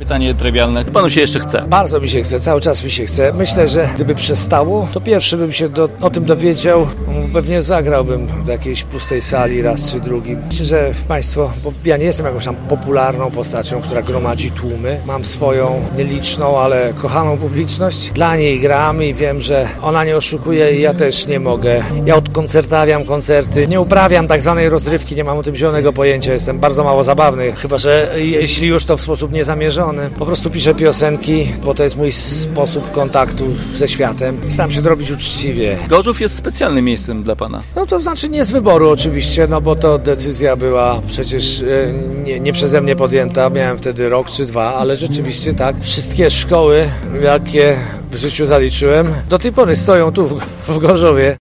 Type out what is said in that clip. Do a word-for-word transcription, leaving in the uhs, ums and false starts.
Pytanie trywialne. Panu się jeszcze chce? Bardzo mi się chce, cały czas mi się chce. Myślę, że gdyby przestało, to pierwszy bym się do, o tym dowiedział. Pewnie zagrałbym w jakiejś pustej sali raz czy drugi. Myślę, że Państwo, bo ja nie jestem jakąś tam popularną postacią, która gromadzi tłumy. Mam swoją nieliczną, ale kochaną publiczność. Dla niej gram i wiem, że ona nie oszukuje i ja też nie mogę. Ja odkoncertawiam koncerty, nie uprawiam tak zwanej rozrywki, nie mam o tym zielonego pojęcia. Jestem bardzo mało zabawny, chyba że jeśli już to w sposób niezamierzony. Po prostu piszę piosenki, bo to jest mój sposób kontaktu ze światem. Staram się to robić uczciwie. Gorzów jest specjalnym miejscem dla pana. No to znaczy nie z wyboru oczywiście, no bo to decyzja była przecież e, nie, nie przeze mnie podjęta. Miałem wtedy rok czy dwa, ale rzeczywiście tak. Wszystkie szkoły, jakie w życiu zaliczyłem, do tej pory stoją tu w, w Gorzowie.